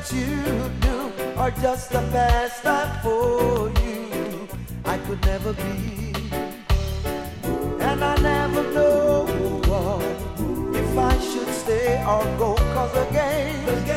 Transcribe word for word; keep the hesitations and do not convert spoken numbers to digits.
you do are just a pastime for you. I could never be, and I never know if I should stay or go, 'cause again